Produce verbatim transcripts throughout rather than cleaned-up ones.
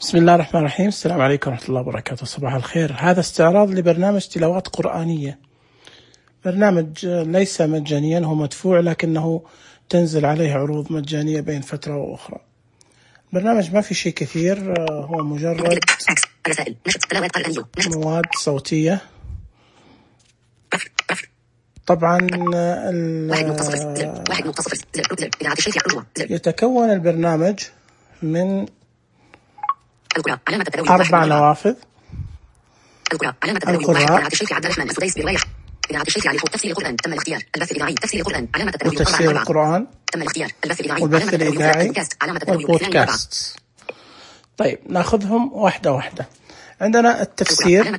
بسم الله الرحمن الرحيم. السلام عليكم ورحمة الله وبركاته. صباح الخير. هذا استعراض لبرنامج تلاوات قرآنية، برنامج ليس مجانيا، هو مدفوع لكنه تنزل عليه عروض مجانية بين فترة وأخرى. برنامج ما في شيء كثير، هو مجرد مواد صوتية. طبعا يتكون البرنامج من أربع نوافذ: القراء، وتفسير القرآن، والبث الإذاعي، والبودكاست. طيب ناخذهم واحدة واحدة. عندنا التفسير،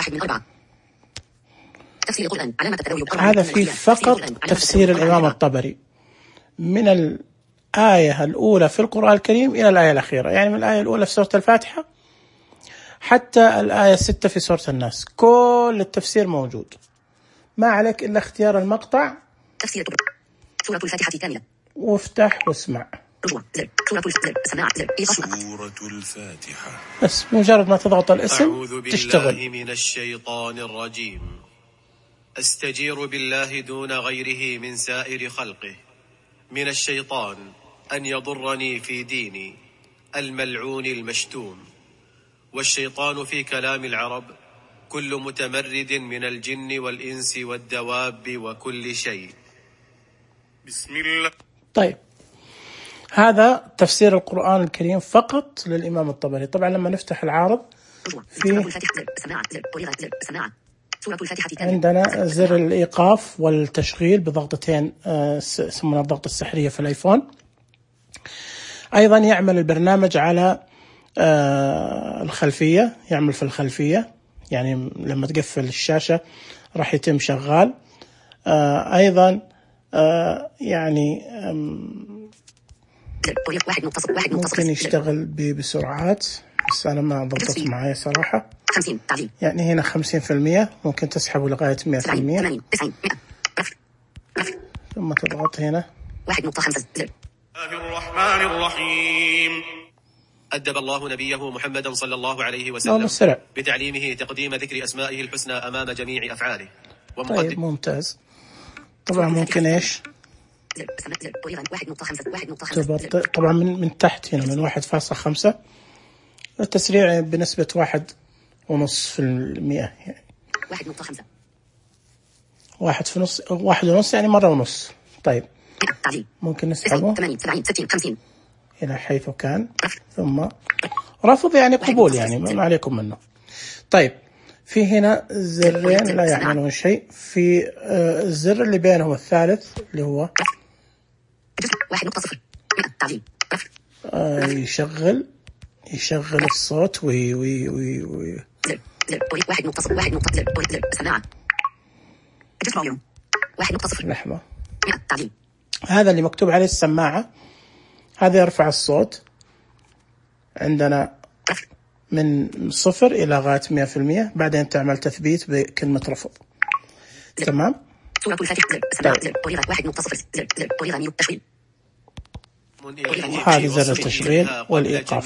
هذا فيه فقط تفسير الإمام الطبري من الآية الأولى في القرآن الكريم إلى الآية الأخيرة، يعني من الآية الأولى في سورة الفاتحة حتى الآية الستة في سورة الناس، كل التفسير موجود. ما عليك إلا اختيار المقطع، تفسير سورة الفاتحة كاملة، وافتح واسمع سورة الفاتحة. بس مجرد ما تضغط الاسم تشتغل. أعوذ بالله من الشيطان الرجيم. أستجير بالله دون غيره من سائر خلقه من الشيطان أن يضرني في ديني الملعون المشتوم. والشيطان في كلام العرب كل متمرد من الجن والإنس والدواب وكل شيء. بسم الله. طيب هذا تفسير القرآن الكريم فقط للإمام الطبري. طبعا لما نفتح العارض في عندنا زر الإيقاف والتشغيل بضغطتين، يسمونها الضغطة السحرية في الآيفون. أيضا يعمل البرنامج على الخلفية، يعمل في الخلفية، يعني لما تقفل الشاشة راح يتم شغال. أيضا يعني ممكن يشتغل بسرعات، بس أنا ما ضبطت معي صراحة. يعني هنا خمسين في المية، ممكن تسحبه لغاية مئة في المية، ثم تضغط هنا. بسم الله الرحمن الرحيم. أدب الله نبيه محمدا صلى الله عليه وسلم بتعليمه تقديم ذكر أسمائه الحسنى أمام جميع أفعاله. طيب ممتاز. طبعا ممكن إيش تبطئ، طبعا من من تحت هنا من واحد فاصلة خمسة، التسريع بنسبة واحد ونص في المئة، يعني واحد نقطة خمسة، واحد في نص، واحد ونص يعني مرة ونص. طيب ممكن نسحبه إلى حيث كان، ثم رفض يعني قبول، يعني ما عليكم منه. طيب في هنا زرين لا يعملون شيء، في الزر اللي بينهم الثالث اللي هو آه يشغل يشغل الصوت وي وي وي وي لحظة، هذا اللي مكتوب عليه السماعة، هذا يرفع الصوت عندنا من صفر إلى غاية مئة في المئة، بعدين تعمل تثبيت بكلمة رفض. تمام. هذا زر التشغيل والإيقاف.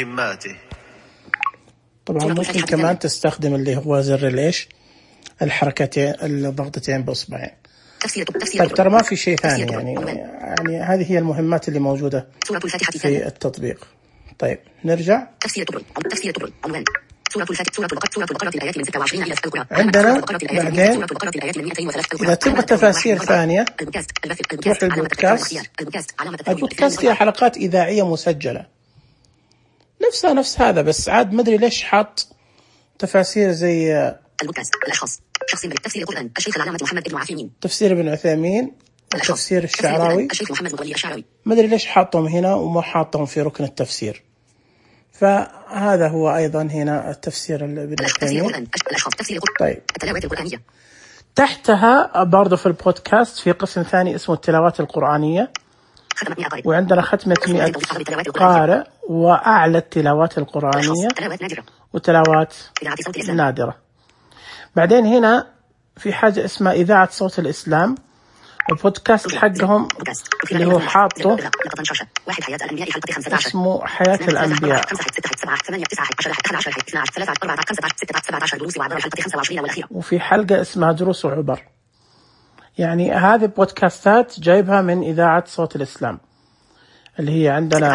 طبعا ممكن كمان تستخدم اللي هو زر ليش الحركتين الضغطتين بإصبعين. طيب ترى ما في شيء ثاني، يعني يعني هذه هي المهمات اللي موجودة في التطبيق. طيب نرجع. عندنا بعدين إذا تبغى تفاسير ثانية تروح للبودكاست. البودكاست هي حلقات إذاعية مسجلة نفسها نفس هذا، بس عاد مدري ليش حاط تفاسير زي البودكاست الأشخاص شخص تفسير القرآن الشيخ العلامة محمد بن عثيمين، تفسير ابن عثيمين، تفسير الشعراوي. ما أدري ليش حاطهم هنا وما حاطهم في ركن التفسير. فهذا هو أيضا هنا التفسير ابن عثيمين. طيب تحتها برضو في البودكاست في قسم ثاني اسمه التلاوات القرآنية، وعندنا ختمة مئة قارئ وأعلى التلاوات القرآنية وتلاوات نادرة. بعدين هنا في حاجة اسمها إذاعة صوت الإسلام، البودكاست حقهم اللي هو حاطه اسمه حياة الأنبياء، وفي حلقة اسمها دروس وعبر. يعني هذه بودكاستات جايبها من إذاعة صوت الإسلام، اللي هي عندنا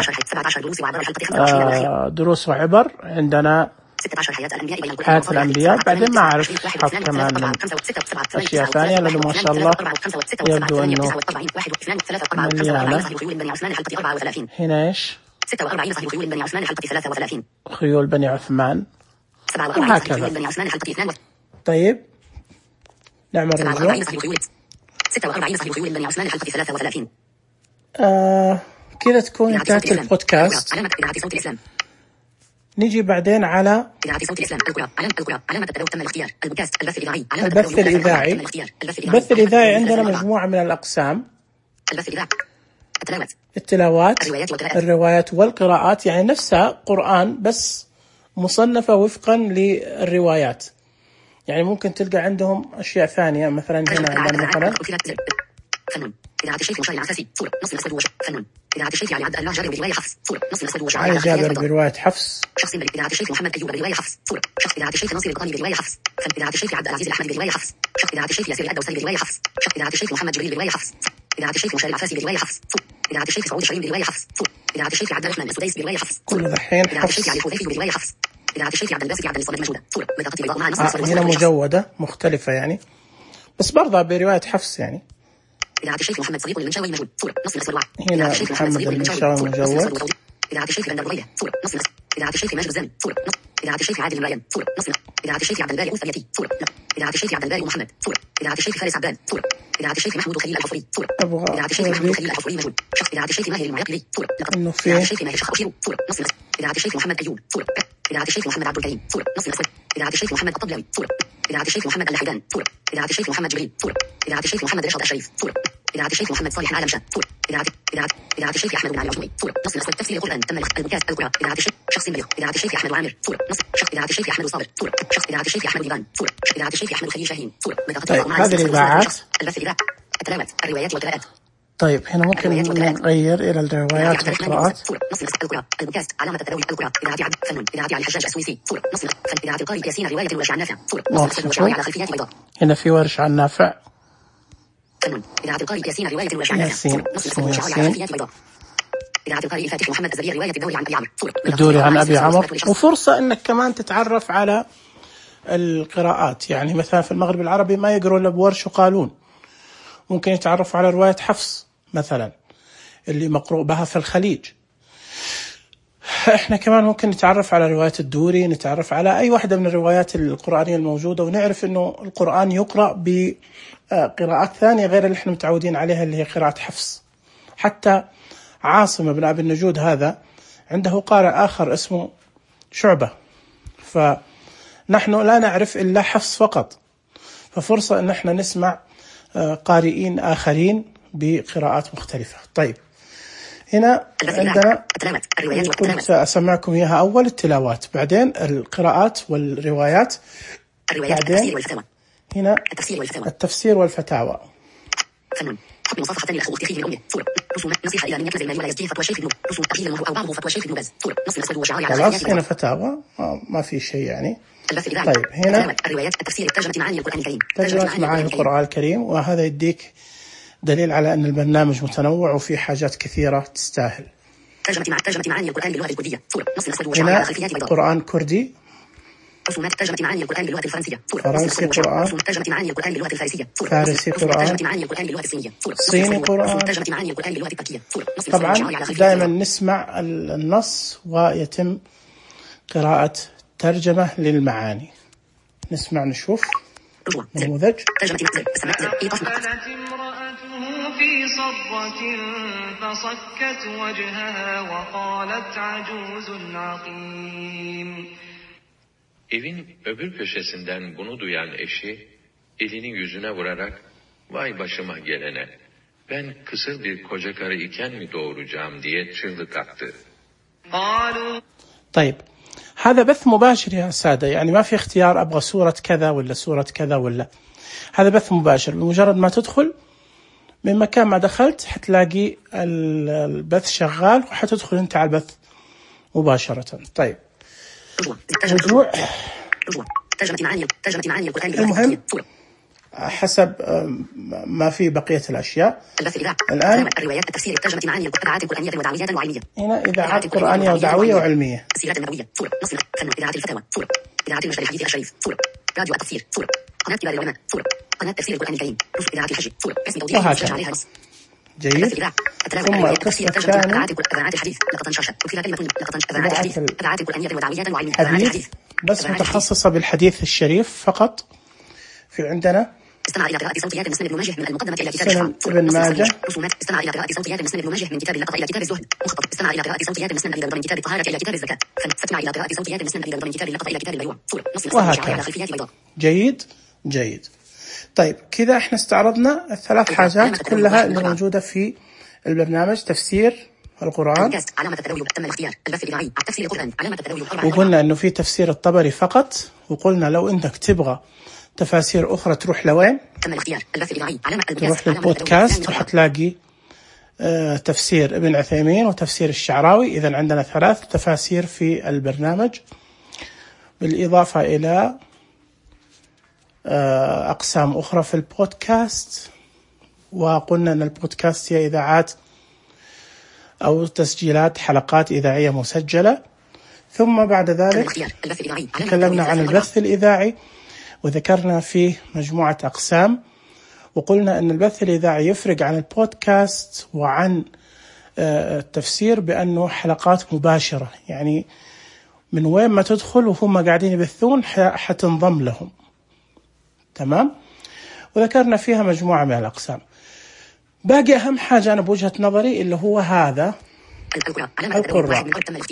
آه دروس وعبر، عندنا حياة الأنبياء، بعدين ما أعرف حط كمان من أشياء ثانية، لأنه ما شاء الله يبدو أنه مليانة. هنا إيش؟ خيول بني عثمان، وهكذا. طيب نعمل رجوع. آه كذا تكون انتهت البودكاست. نيجي بعدين على البث الإذاعي. البث الإذاعي عندنا مجموعة من الأقسام: التلاوات، الروايات والقراءات، يعني نفسها قرآن بس مصنفة وفقا للروايات. يعني ممكن تلقى عندهم أشياء ثانية، مثلا هنا عندنا مثلا إذاعة الشيخ مشاري العفاسي صورة نص نص الوجه فنون. إذاعة الشيخ علي عبد الله جابر برواية حفص صورة نص نص الوجه. علي جابر برواية حفص. شخص من إذاعة الشيخ محمد أيوب برواية حفص صورة. شخص إذاعة الشيخ ناصر القطاني برواية حفص. فن إذاعة الشيخ عبد العزيز الأحمدي برواية حفص. شخص إذاعة الشيخ ياسر الأدوسري برواية حفص. شخص إذاعة الشيخ محمد جبريل برواية حفص. إذاعة الشيخ مشاري العفاسي برواية حفص صورة. إذاعة الشيخ سعود شريم برواية حفص صورة. إذاعة الشيخ عبد الرحمن السديس برواية حفص. كل الحين إذاعة الشيخ علي الحذيفي برواية حفص. إذاعة الشيخ عبد الباسط عبد الصمد مجودة صورة. بطاقة بيضاء مع نص نص هنا مجودة مختلفة يعني، بس برضه برواية حفص يعني. إذاعة الشيخ محمد صديق المنشاوي موجود صورة نص نص الوعي. هنا محمد المنشاوي مجود. إذاعة الشيخ بندر الرؤية صورة نص نص. إذاعة الشيخ ماجد الزامي صورة نص. إذاعة الشيخ عادل المريم صورة نص نص. إذاعة الشيخ عبد الباري أوثريتي صورة نص. إذاعة الشيخ عبد الباري محمد صورة. إذاعة الشيخ فارس عبدان صورة. إذاعة الشيخ محمود خليل الحفري صورة. إذاعة الشيخ محمود خليل الحفري موجود. إذاعة الشيخ ماهر المعقلي صورة لقب. إذاعة الشيخ ماهر شيخ أشيرو صورة نص نص. إذاعة الشيخ محمد أيوب صورة. إذاعة الشيخ محمد عبد الكريم صورة نص نص. إذاعة الشيخ محمد الطبلاوي صورة. إذاعة الشيخ محمد اللحدان صورة. إذاعة الشيخ محمد جبريل صورة. إذاعة الشيخ محمد رشاد الشريف صورة. إذاعة الشيخ محمد صالح العالم شاه صورة. إذاعة إذاعة إذاعة الشيخ أحمد بن علي العجمي صورة نص نص. تفسير القرآن تم البودكاست القرآن. إذاعة الشيخ شخص بليغ. إذاعة الشيخ أحمد عامر صورة نص. شخص إذاعة الشيخ أحمد صابر صورة. شخص إذاعة الشيخ أحمد ديوان صورة. إذاعة الشيخ أحمد خليل شاهين صورة. طيب هذه الإذاعات. البث الإذاعي، التلاوات، الروايات والقراءات. طيب هنا ممكن نغير إلى الروايات والقراءات. نص نص القراء البودكاست علامة التداول القراء. إذاعة عبد فنون. إذاعة علي الحجاج السويسي صورة نص نص. إذاعة القارئ ياسين رواية ورش عن نافع صورة نص نص. على خلفيات بيضاء. هنا في ورش عن نافع. فنون. إذاعة القارئ ياسين رواية ورش عن نافع صورة نص نص. على خلفيات بيضاء. إذاعة القارئ الفاتح محمد الزبير رواية الدوري عن أبي عمرو صورة. الدوري عن أبي عمرو. وفرصة إنك كمان تتعرف على القراءات، يعني مثلا في المغرب العربي ما يقروا إلا بورش وقالون، ممكن يتعرفوا على رواية حفص مثلا اللي مقروء بها في الخليج. احنا كمان ممكن نتعرف على رواية الدوري، نتعرف على أي واحدة من الروايات القرآنية الموجودة، ونعرف إنه القرآن يقرأ بقراءات ثانية غير اللي احنا متعودين عليها اللي هي قراءة حفص. حتى عاصم بن أبي النجود هذا عنده قارئ آخر اسمه شعبة، فنحن لا نعرف إلا حفص فقط، ففرصة إن احنا نسمع قارئين آخرين بقراءات مختلفة. طيب هنا عندنا كنت أسمعكم إياها أول التلاوات، بعدين القراءات والروايات، بعدين هنا التفسير والفتاوى. فنون. حكم مصافحة للأخ أختي من أمه صورة رسوم نصيحة إلى من يكنز المال ولا يزكيه فتوى شيخ ابن رسوم تقليل المهر أو بعضه فتوى شيخ ابن باز صورة نص نص وشعار على خلاص. هنا فتاوى ما في شيء يعني. طيب هنا الروايات التفسير ترجمة معاني القرآن الكريم. ترجمة معاني القرآن الكريم، وهذا يديك دليل على أن البرنامج متنوع وفي حاجات كثيرة تستاهل. ترجمة مع ترجمة معاني القرآن باللغة الكردية صورة نص نص وشعار على خلفيات بيضاء. قرآن كردي. رسومات ترجمة معاني القرآن باللغة الفرنسية صورة فرنسي قرآن. رسومات ترجمة معاني القرآن باللغة الفارسية صورة فارسي قرآن. ترجمة معاني القرآن باللغة الصينية صورة صيني قرآن. ترجمة معاني القرآن باللغة التركية صورة نص. طبعا دائما نسمع النص ويتم قراءة ترجمة للمعاني. نسمع نشوف نموذج. ترجمة قالت امرأته في صرة فصكت وجهها وقالت عجوز عقيم. Evin öbür köşesinden bunu duyan eşi elini yüzüne vurarak vay başıma gelene, ben kısır bir koca karı iken mi doğuracağım diye çığlık attı. طيب هذا بث مباشر يا سادة، يعني ما في اختيار أبغى سورة كذا ولا سورة كذا ولا، هذا بث مباشر. بمجرد ما تدخل من مكان ما دخلت حتلاقي البث شغال وحتدخل انت على البث مباشرة. طيب رجوع المهم حسب ما في بقية الأشياء. الآن الروايات التفسير ترجمة معاني القراءات القرآنية ودعويات وعلمية. هنا إذاعات قرآنية ودعوية وعلمية. تفسيرات نبوية صورة نص فن إذاعات الفتاوى صورة إذاعات المشهد الحديث الشريف صورة راديو التفسير صورة قناة كبار العلماء صورة قناة تفسير القرآن الكريم رفع إذاعات الحج صورة اسم توضيح وهكذا. عليها نص. جيد. ثم القسم الثاني إذاعات الحديث لقطة شاشة وفيها كلمة لقطة إذاعات الحديث إذاعات القرآنية ودعويات وعلمية. حديث بس متخصصة بالحديث الشريف فقط. في عندنا استمع إلى قراءة صوتيات مسلم بن ماجه من المقدمة إلى كتاب سنن ابن ماجه. رسومات استمع إلى قراءة صوتيات مسلم بن ماجه من كتاب اللقطة إلى كتاب الزهد مخطط. استمع إلى قراءة صوتيات مسلم أبي داود من كتاب الطهارة إلى كتاب الزكاة. فاستمع إلى قراءة صوتيات مسلم أبي داود من كتاب اللقطة إلى كتاب البيوع صورة نص وهكذا. خلفيات بيضاء. جيد جيد. طيب كذا احنا استعرضنا الثلاث حاجات كلها اللي موجودة في البرنامج. تفسير القرآن علامة التداول تم الاختيار. البث الإذاعي تفسير القرآن علامة التداول. وقلنا انه في تفسير الطبري فقط. وقلنا لو انك تبغى تفاسير اخرى تروح لوين؟ تم الاختيار. البث الإذاعي علامة تروح للبودكاست وحتلاقي آه تفسير ابن عثيمين وتفسير الشعراوي. اذا عندنا ثلاث تفاسير في البرنامج بالإضافة إلى آه أقسام أخرى في البودكاست. وقلنا أن البودكاست هي إذاعات أو تسجيلات حلقات إذاعية مسجلة. ثم بعد ذلك تكلمنا عن البث الإذاعي وذكرنا فيه مجموعة أقسام. وقلنا أن البث الإذاعي يفرق عن البودكاست وعن التفسير بأنه حلقات مباشرة، يعني من وين ما تدخل وهم قاعدين يبثون حتنضم لهم. تمام. وذكرنا فيها مجموعة من الأقسام. باقي أهم حاجة أنا بوجهة نظري اللي هو هذا القراء.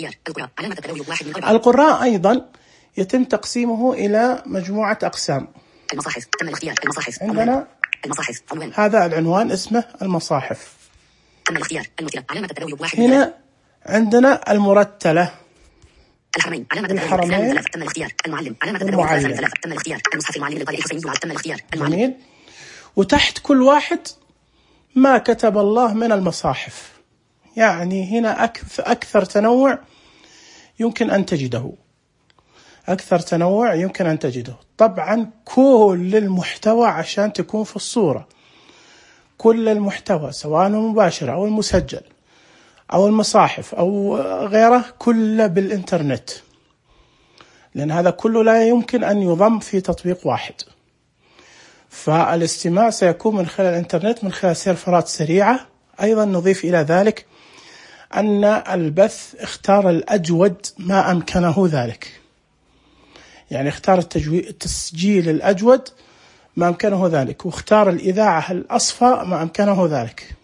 القراء أيضا يتم تقسيمه إلى مجموعة أقسام. المصاحف تم الاختيار. المصاحف عندنا المصاحف عنوان. هذا العنوان اسمه المصاحف. تم الاختيار. المثلى علامة التداول واحد. هنا عندنا المرتلة. الحرمين علامة الحرمين. تم الاختيار. المعلم علامة التداول ثلاثة. تم الاختيار. المصحف المعلم للقارئ الحسيني تم الاختيار. جميل. وتحت كل واحد ما كتب الله من المصاحف. يعني هنا أكثر تنوع يمكن أن تجده. أكثر تنوع يمكن أن تجده. طبعا كل المحتوى عشان تكون في الصورة، كل المحتوى سواء المباشر أو المسجل أو المصاحف أو غيره كله بالإنترنت، لأن هذا كله لا يمكن أن يضم في تطبيق واحد. فالاستماع سيكون من خلال الإنترنت من خلال سيرفرات سريعة. أيضا نضيف إلى ذلك أن البث اختار الأجود ما أمكنه ذلك، يعني اختار التسجيل الأجود ما أمكنه ذلك، واختار الإذاعة الأصفى ما أمكنه ذلك.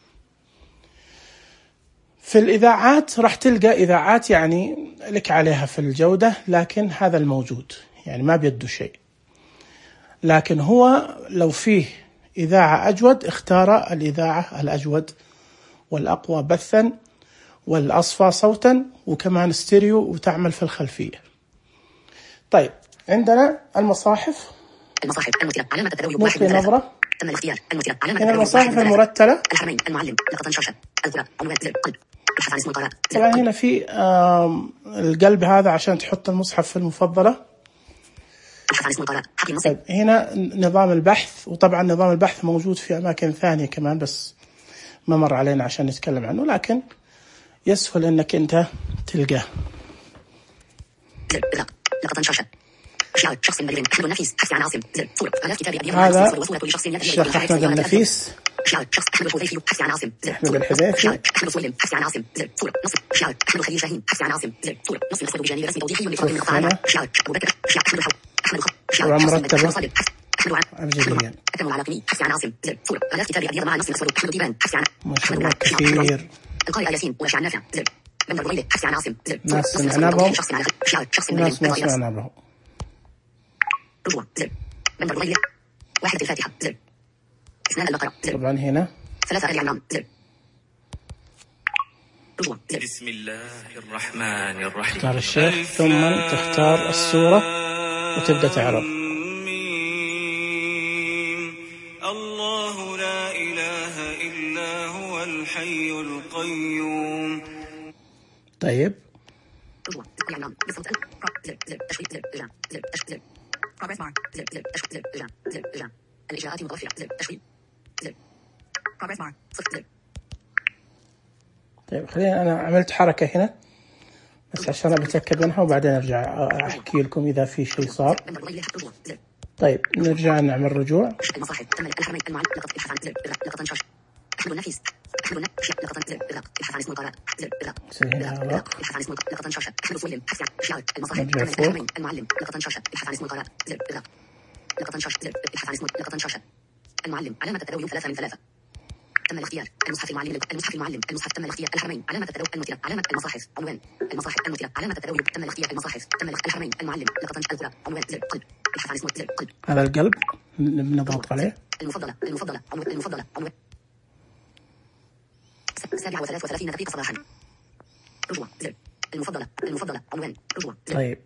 في الإذاعات راح تلقى إذاعات يعني لك عليها في الجودة، لكن هذا الموجود يعني ما بيده شيء. لكن هو لو فيه إذاعة أجود اختار الإذاعة الأجود والأقوى بثا والأصفى صوتا وكمان ستيريو وتعمل في الخلفية. طيب عندنا المصاحف. المصاحف المثلى علامة التداول واحد. نظرة. تم الاختيار. المثلى علامة التداول المصاحف المرتلة. الحرمين المعلم لقطة شاشة القراء عنوان زر قلب ابحث عن اسم القراء. طبعا هنا في القلب هذا عشان تحط المصحف في المفضلة. ابحث عن اسم القراء. طيب هنا نظام البحث، وطبعا نظام البحث موجود في أماكن ثانية كمان بس ما مر علينا عشان نتكلم عنه، لكن يسهل انك انت تلقاه. زر اغلاق لقطة شاشة شعار شخص بليغ احمد النفيس حث عن عاصم زر صورة آلاف كتاب ابي هذا الشيخ احمد النفيس. شعار شخص احمد الحذيفي حث عن عاصم زر احمد الحذيفي. شعار احمد سويلم حث عن عاصم زر صورة نص شعار احمد خليل شاهين حث عن عاصم زر صورة نص نص بجانب رسم توضيحي لفرق من قطاعات. شعار ابو بكر شعار احمد الحو احمد الخ شعار مرتبة احمد أبجديا. أكمل على كني حث عن عاصم زر صورة آلاف كتاب ابي مع نص الاسود احمد ديبان حث عن ما شاء الله كثير. القارئ ياسين وشعر نافع زر بندر بغيلة حث عن عاصم زر ناس سمعنا بهم شعار شخص وناس ما سمعنا بهم. رجوع زر بندر بغيلة واحدة الفاتحة زر اثنان البقرة زر طبعا هنا ثلاثة آل عمران زر رجوع زر. بسم الله الرحمن الرحيم. تختار الشيخ ثم تختار السورة وتبدأ تعرض. الله لا إله إلا طيب رجوع الإعلام بالصوت زر زر تشويق زر رجع زر زر progress bar زر زر تشويق زر رجع زر رجع الإجراءات المتوفرة زر تشويق زر progress bar صفر زر. طيب خلينا أنا عملت حركة هنا بس عشان بتأكد منها وبعدين أرجع أحكي لكم إذا في شيء صار. طيب نرجع نعمل رجوع. المصاحف تم الحرمين المعلم لقطة الحفان زر لقطة شاشة حلو النفيس حلو النفيس لقطة زر الحفان اسمه طارق زر الحفان اسمه لقطة شاشة حلو سويلم حفان شاشة المصاحف تم الحرمين المعلم لقطة شاشة الحفان اسمه طارق زر لقطة شاشة زر الحفان اسمه لقطة شاشة المعلم علامة التداول ثلاثة من ثلاثة تم الاختيار المصحف المعلم المصحف المعلم المصحف تم الاختيار الحرمين علامة التداول المثيرة علامة المصاحف عنوان المصاحف المثيرة علامة التداول تم الاختيار المصاحف تم الحرمين المعلم لقطة الكرة عنوان زر قلب الحفان اسمه زر قلب. هذا القلب نضغط عليه. المفضلة المفضلة عنوان المفضلة عنوان السابعة وثلاث وثلاثين دقيقة صباحا رجوع زر المفضلة المفضلة عنوان رجوع زر. طيب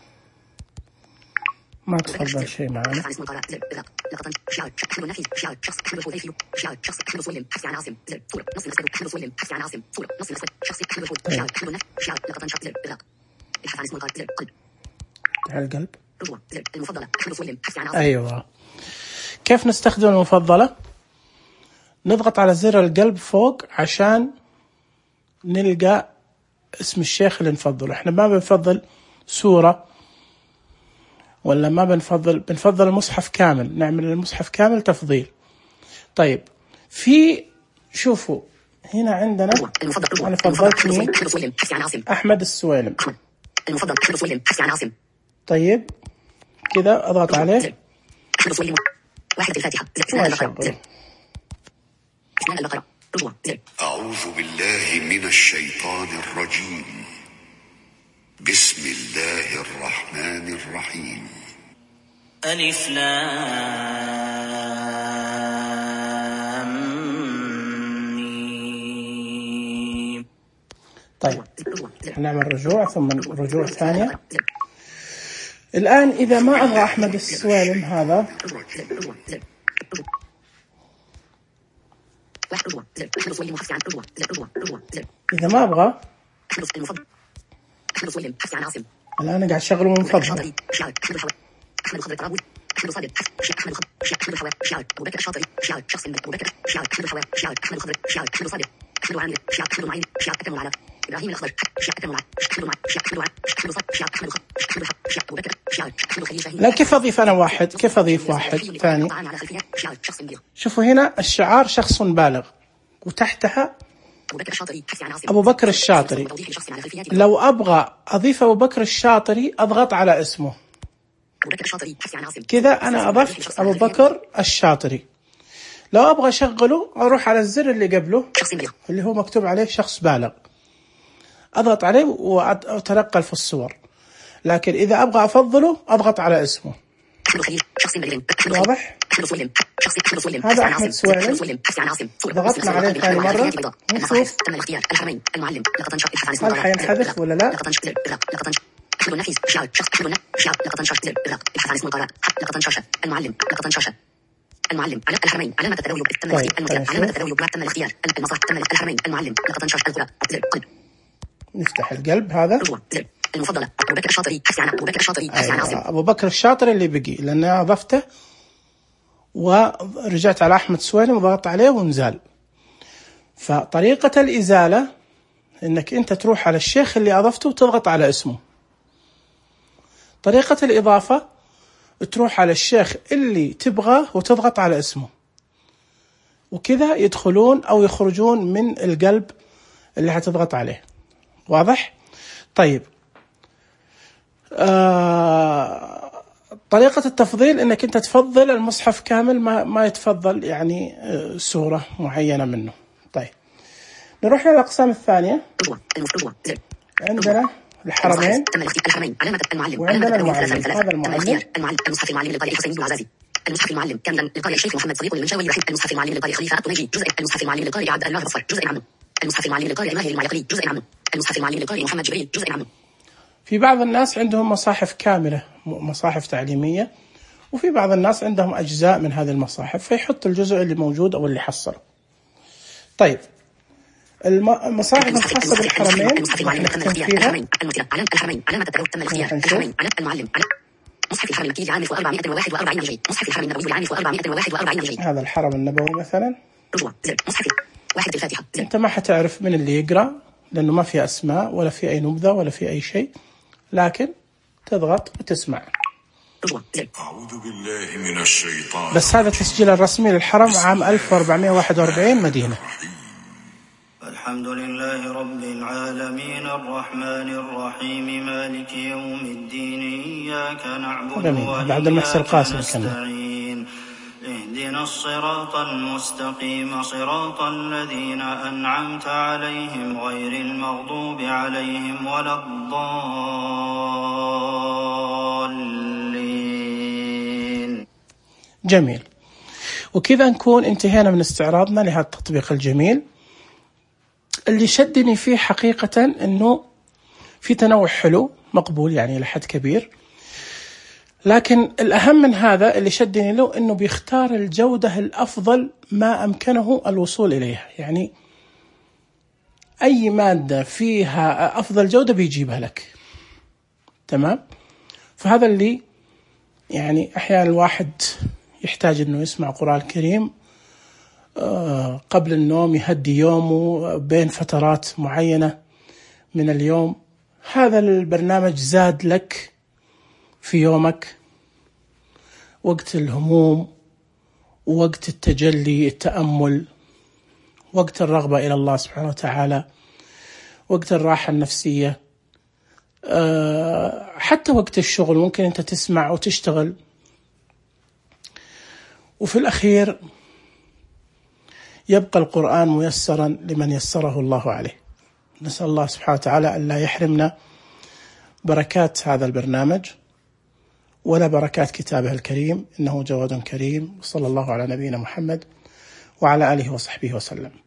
ما تفضل شيء معنا. الحفان اسمه طارق زر لقطة شعر حلو النفيس شعر شخص حلو حذيفي شعر شخص حلو سويلم حفي عن عاصم زر صورة نص الأسود حلو سويلم حفي عن عاصم صورة نص الأسود شخص حلو حذيفي شعر حلو نفس شعر لقطة شخص زر العراق الحفان اسمه طارق زر قلب. على القلب رجوع زر المفضلة حلو سويلم حفي عن عاصم. أيوة. كيف نستخدم المفضلة؟ نضغط على زر القلب فوق عشان نلقى اسم الشيخ اللي نفضله. احنا ما بنفضل سورة ولا ما بنفضل بنفضل المصحف كامل، نعمل المصحف كامل تفضيل. طيب في شوفوا هنا عندنا أنا فضلت مين؟ أحمد السويلم. المفضل حلو سويلم حفي عن عاصم. طيب كذا أضغط عليه. حلو سويلم واحد الفاتحة زر البقرة زر البقرة رجوع زر. أعوذ بالله من الشيطان الرجيم. بسم الله الرحمن الرحيم. ألف لام ميم. طيب نعمل رجوع ثم رجوع ثانية. الآن إذا ما أبغى أحمد السويلم هذا إذا ما أبغى الآن قاعد أشغله من فضل. أحمد الخضر الطراوي أحمد صادق أحمد الخضر أحمد الحوار شعر أبو بكر الشاطري شعر شخص أبو بكر شعر أحمد الحوار شعر أحمد الخضر شعر أحمد صادق أحمد عامر شعر أحمد معين شعر أكرم العلاء إبراهيم الأخضر شعر أكرم العلاء أحمد معين شعر أحمد معين أحمد صادق شعر أحمد الخضر أحمد شعر أبو بكر شعر أحمد خليل شاهين. لا كيف أضيف أنا واحد؟ كيف أضيف واحد ثاني؟ شوفوا هنا الشعار شخص بالغ وتحتها أبو بكر الشاطري. لو أبغى أضيف أبو بكر الشاطري أضغط على اسمه كذا أنا أضفت أبو بكر الشاطري. لو أبغى أشغله أروح على الزر اللي قبله اللي هو مكتوب عليه شخص بالغ أضغط عليه وأتنقل في الصور. لكن إذا أبغى أفضله أضغط على اسمه. واضح؟ هذا أحمد سويلم ضغطنا عليه ثاني مرة نشوف هل حينحذف ولا لا. حلو النفيس شعر شخص حلو النفيس شعر لقطة شاشة زر العراق الحفان اسمه طارق لقطة شاشة المعلم لقطة شاشة المعلم على الحرمين علامة التداول تم الاختيار علامة التداول تم الاختيار المصاحف تم الحرمين المعلم لقطة شاشة القرى زر قلب. نفتح القلب هذا رجوع زر المفضلة أبو بكر الشاطري حفي عن أبو بكر الشاطري حفي عن عاصم. أبو بكر الشاطري اللي بقي لأن أنا أضفته ورجعت على أحمد سويلم وضغطت عليه ونزال. فطريقة الإزالة إنك أنت تروح على الشيخ اللي أضفته وتضغط على اسمه. طريقة الإضافة تروح على الشيخ اللي تبغاه وتضغط على اسمه وكذا يدخلون أو يخرجون من القلب اللي هتضغط عليه. واضح؟ طيب آه طريقة التفضيل إنك أنت تفضل المصحف كامل ما, ما يتفضل يعني آه سورة معينة منه. طيب نروح للأقسام الثانية. عندنا الحرمين وعندنا المعلم. هذا المعلم المصحف المعلم للقارئ الحسين بن عزازي المصحف المعلم كاملا للقارئ الشيخ محمد صديق المنشاوي رحيم المصحف المعلم للقارئ خليفة الطنيجي جزء المصحف المعلم للقارئ عبد الله بصر جزء عنه المصحف المعلم للقارئ ماهر المعيقلي جزء عنه المصحف المعلم للقارئ محمد جبريل جزء عنه. في بعض الناس عندهم مصاحف كاملة مصاحف تعليمية وفي بعض الناس عندهم أجزاء من هذه المصاحف فيحط الجزء اللي موجود أو اللي حصله. طيب المصاحف الخاصة بالحرمين راح نختم فيها. مصحف الحرم المكي لعام أربعمائة وواحد وأربعين هجري. مصحف الحرم النبوي لعام أربعمائة وواحد وأربعين هجري. هذا الحرم النبوي مثلا. رجوع زر مصحف واحد الفاتحة. أنت ما حتعرف من اللي يقرأ لأنه ما في أسماء ولا في أي نبذة ولا في أي شيء، لكن تضغط وتسمع. رجوع زر. أعوذ بالله من الشيطان. بس هذا التسجيل الرسمي للحرم عام ألف وأربعمائة وواحد وأربعين مدينة. الحمد لله رب العالمين الرحمن الرحيم مالك يوم الدين إياك نعبد وإياك نستعين اهدنا الصراط المستقيم صراط الذين أنعمت عليهم غير المغضوب عليهم ولا الضالين. جميل. وكذا نكون انتهينا من استعراضنا لهذا التطبيق الجميل. اللي شدني فيه حقيقة أنه في تنوع حلو مقبول يعني إلى حد كبير، لكن الأهم من هذا اللي شدني له أنه بيختار الجودة الأفضل ما أمكنه الوصول إليها، يعني أي مادة فيها أفضل جودة بيجيبها لك. تمام؟ فهذا اللي يعني أحيانا الواحد يحتاج أنه يسمع قرآن الكريم قبل النوم، يهدي يومه بين فترات معينة من اليوم. هذا البرنامج زاد لك في يومك وقت الهموم، وقت التجلي التأمل، وقت الرغبة إلى الله سبحانه وتعالى، وقت الراحة النفسية، حتى وقت الشغل ممكن أنت تسمع وتشتغل. وفي الأخير يبقى القرآن ميسرا لمن يسره الله عليه. نسأل الله سبحانه وتعالى أن لا يحرمنا بركات هذا البرنامج ولا بركات كتابه الكريم، إنه جواد كريم. وصلى الله على نبينا محمد وعلى آله وصحبه وسلم.